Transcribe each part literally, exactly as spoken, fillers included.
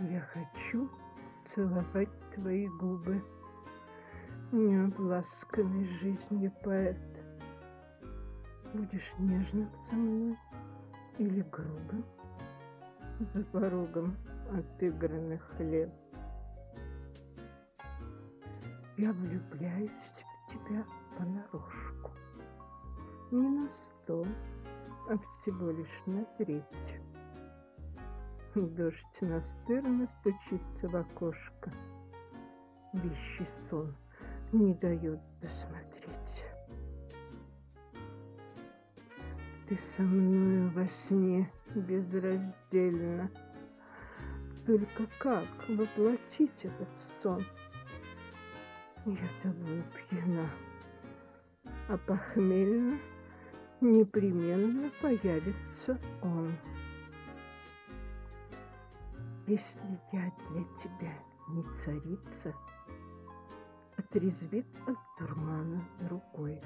Я хочу целовать твои губы, необласканный жизнью поэт. Будешь нежным со мной или грубым за порогом отыгранных лет? Я влюбляюсь в тебя понарошку, не на сто, а всего лишь на треть. Дождь настырно стучится в окошко, вещий сон не дает досмотреть. Ты со мною во сне безраздельно, только как воплотить этот сон? Я тобой пьяна, а похмельно непременно появится он. Если я для тебя не царица, отрезвит от дурмана другой.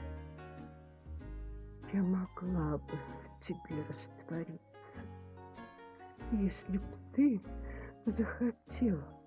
Я могла бы в тебе раствориться, если б ты захотела